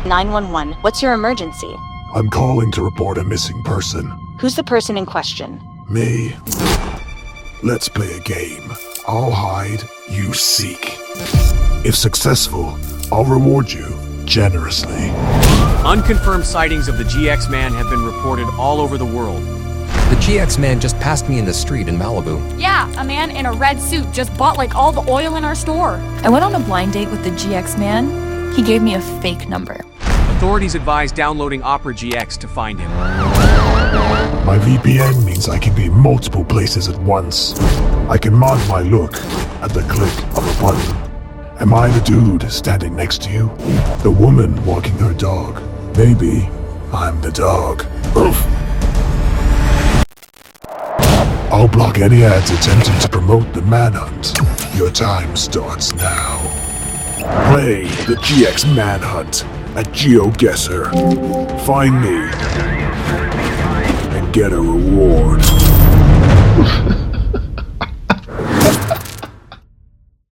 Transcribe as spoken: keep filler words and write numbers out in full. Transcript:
nine one one, what's your emergency? I'm calling to report a missing person. Who's the person in question? Me. Let's play a game. I'll hide, you seek. If successful, I'll reward you generously. Unconfirmed sightings of the G X Man have been reported all over the world. The G X Man just passed me in the street in Malibu. Yeah, a man in a red suit just bought like all the oil in our store. I went on a blind date with the G X Man. He gave me a fake number. Authorities advise downloading Opera G X to find him. My V P N means I can be in multiple places at once. I can mod my look at the click of a button. Am I the dude standing next to you? The woman walking her dog? Maybe I'm the dog. Oof. I'll block any ads attempting to promote the manhunt. Your time starts now. Play the G X Manhunt at GeoGuessr. Find me and get a reward.